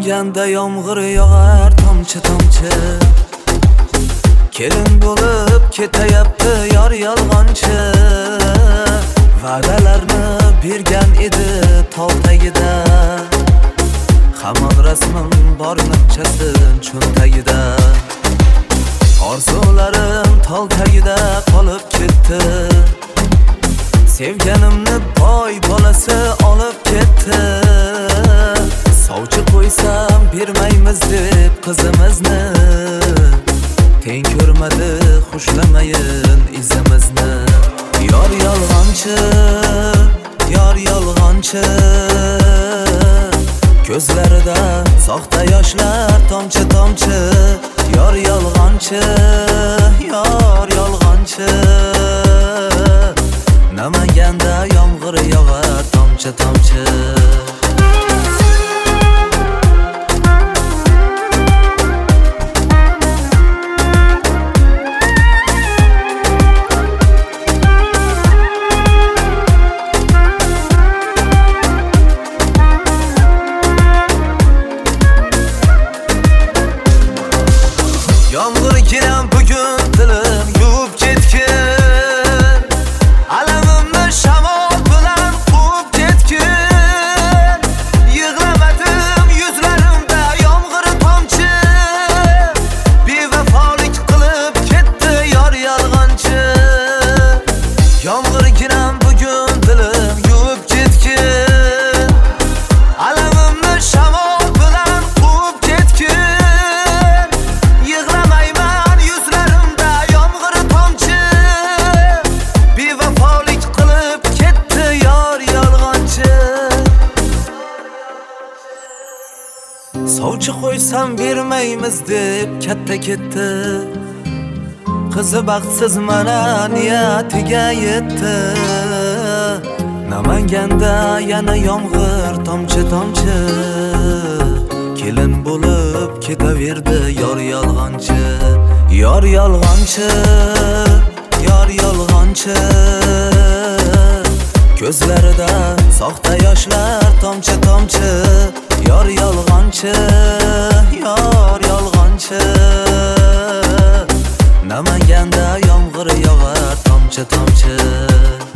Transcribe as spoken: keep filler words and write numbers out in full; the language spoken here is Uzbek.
Namanganda yomg'ir yog'ar tomchi tomchi, kelin bo'lib ketayapti yor yolg'onchi. Va'dalarni bergan edi tol tagida, hamon rasmim bor naqchasin cho'ntagida. Orzularim tol tagida qolib ketdi, sevganimni boy bolasi olib ketdi. Sovchi qo'ysam bermaymiz deb qizimizni, teng ko'rmadi xushlamayin izimizni. Yor yolg'onchi, yor yolg'onchi, ko'zlarida soxta yoshlar tomchi tomchi. Yor yolg'onchi, yor yolg'onchi, Namanganda yomg'ir yog'ar tomchi tomchi. Yomg'ir kelgan bugun dilim yuvib ketgin, alamimni shamol bilan quvib ketgin. Yig'lamadim yuzlarimda yomg'ir tomchi, bevafolik qilib ketdi yor yolg'onchi. Yomg'ir kelgan bugun dilim yuvib ketgin, alamimni shamol bilan quvib ketgin. Sovchi qo'ysam bermaymiz deb katta ketdi, qizi baxtsiz mana niyatiga yetdi. Namanganda yana yomg'ir tomchi tomchi, kelin bo'lib ketaverdi yor yolg'onchi. Yor yolg'onchi, yor yolg'onchi, ko'zlarida soxta yoshlar tomchi tomchi. Yor yolg'onchi, yor yolg'onchi, Namanganda yomg'ir yog'ar tomchi tomchi.